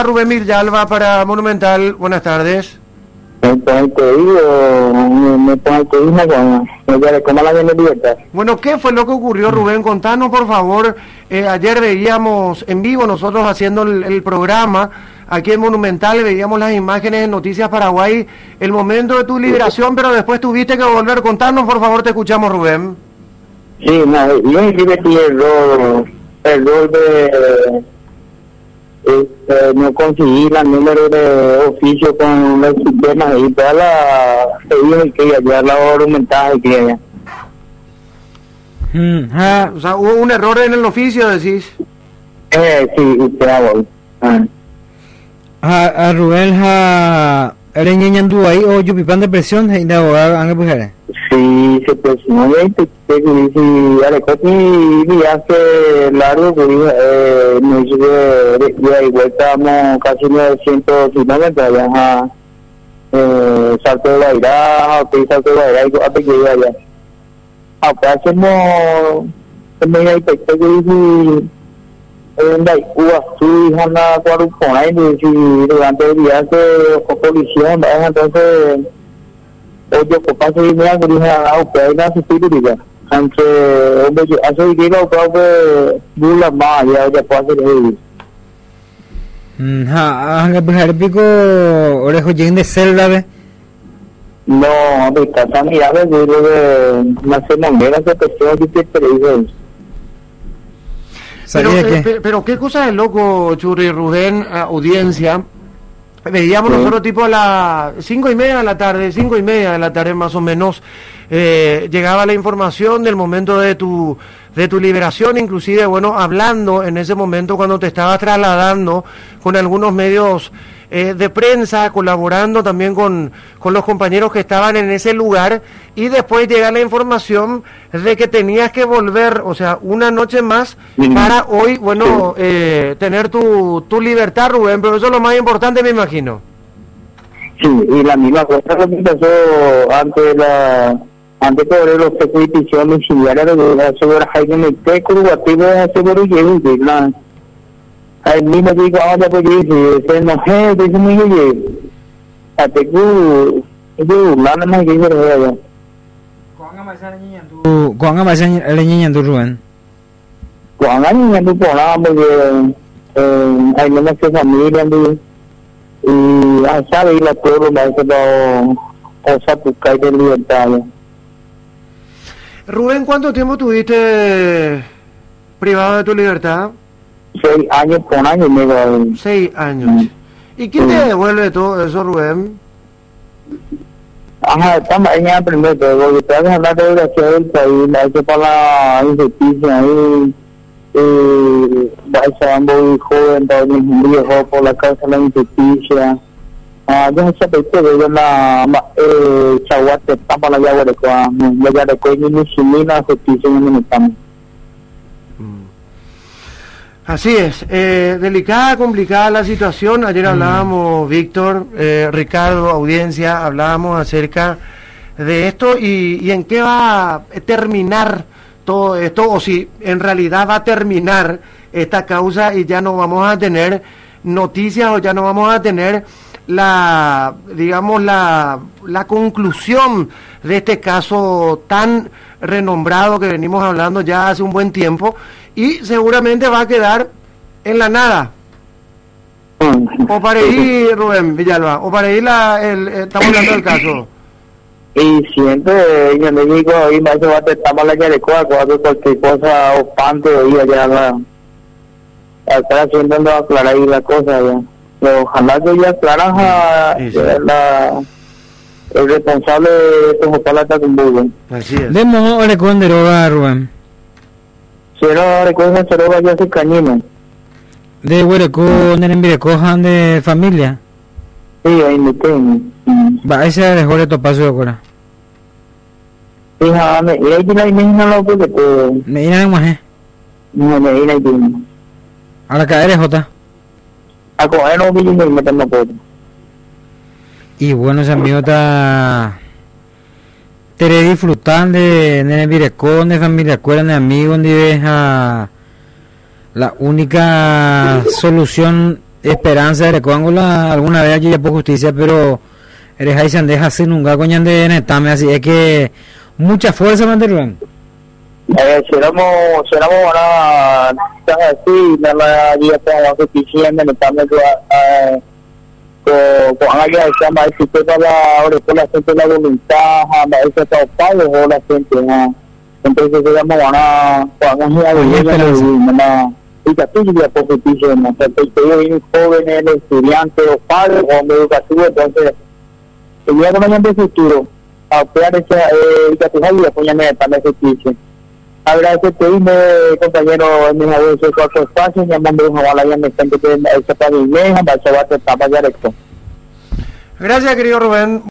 Rubén Villalba para Monumental. Buenas tardes. Bueno, ¿qué fue lo que ocurrió, Rubén? Contanos, por favor. Ayer veíamos en vivo, nosotros haciendo el programa aquí en Monumental, veíamos las imágenes en Noticias Paraguay, el momento de tu liberación, pero después tuviste que volver. Contanos, por favor, te escuchamos, Rubén. Sí, no, yo invertí el rol de... no conseguí el número de oficio con los sistemas y toda la pedidos que ya la argumentada que ya. O sea, hubo un error en el oficio, decís. Sí, usted hago. Rubén, ¿eres ñañandú ahí o yupipan de presión? ¿Y de abogado han que sí, se presionó y si Alecoti viaje largo, me dice que de vuelta estamos casi 900 kilómetros allá Salto de Bairá, Salto de Bairá y hasta que llegue allá. Acá hacemos también hay que dice en Daikú, Hanna, Guarupona, y durante el viaje con policía, entonces yo paso y me hago dije a usted la seguridad aunque hace que lo que bula más ya puede hacer eso ang pico orejo lleguen de celda ve no ahorita también ya ves de no sé manera que te pero qué cosa de loco, Churri, Rubén, audiencia. Veíamos nosotros tipo a las 5:30 de la tarde, 5:30 de la tarde más o menos, llegaba la información del momento de tu liberación, inclusive, bueno, hablando en ese momento cuando te estabas trasladando con algunos medios de prensa, colaborando también con los compañeros que estaban en ese lugar, y después llega la información de que tenías que volver, o sea, una noche más para hoy, bueno, tener tu libertad, Rubén, pero eso es lo más importante, me imagino. Sí, y la misma cosa que pasó antes de los peticiones similares de la segura Jaime Meteco, guativo de seguro y la al mismo digo ahora pues dice no es dice muy bien hasta que yo nada más que yo veo con a más el niño en Rubén con años en tu programa porque hay menos que familia y sabe la todo la o sea tu cae de libertad. Rubén, ¿cuánto tiempo tuviste privado de tu libertad? 6 años con años, medio. 6 años. ¿Y quién te devuelve todo eso, Rubén? Ajá, estamos en el primer todo, porque te vas a hablar de la ciudad del país, hay que para la injusticia ahí, va a muy joven, todavía muy viejo por la causa de la injusticia. Yo no sé por qué, yo la chaguate, está para la Yaguarecoa, la Yaguarecoa y mi simila justicia en el ministro. Así es, delicada, complicada la situación. Ayer hablábamos, Víctor, Ricardo, audiencia, hablábamos acerca de esto y en qué va a terminar todo esto, o si en realidad va a terminar esta causa y ya no vamos a tener noticias o ya no vamos a tener la conclusión de este caso tan renombrado que venimos hablando ya hace un buen tiempo, y seguramente va a quedar en la nada. O para ahí, Rubén Villalba, o para ahí estamos hablando del caso. Y siempre yo le digo, ahí más se va a estar la Yarecoa, cualquier cosa o panto, y allá estar haciendo aclarar ahí la cosa ya. Pero ojalá que ya aclaran el responsable de como tal está con Google. Así es. De modo recuerden deroga, Rubén. Si no recuerden deroga ya se cañina. De Huereco, Nerembirecojan de familia. Sí, ahí me tengo. Va, ese es el mejor de tu paso de ahora. Hija, me iré a la imagina lo que te... Me iré a más, No, me iré a la ahora caer es Jota. A coger no vi y me meterme por. Y bueno, ese amigo está... Te disfrutan de Nerembirecón, de familia, acuerdan de amigos, donde ves a... La única solución esperanza de Recuángulo alguna vez allí ya por justicia, pero eres ahí se deja sin nunca coñan de netame, así es que mucha fuerza mantenerlo. Seramos ahora así, la día para justicia en netame con alguien que llama el sistema ahora por la gente la voluntad, a ese está pago o la gente, entonces digamos ahora cuando y que tú ya por justicia, porque jóvenes, estudiantes o padres o educativos, entonces el día de mañana de futuro a operar esa que tú sabes apoyarme para la justicia. Agradecerte, compañero, en mi abuelo, cuatro espacios, llamando a la llama gente que esa para mi meja, para llevarte para directo. Gracias, querido Rubén.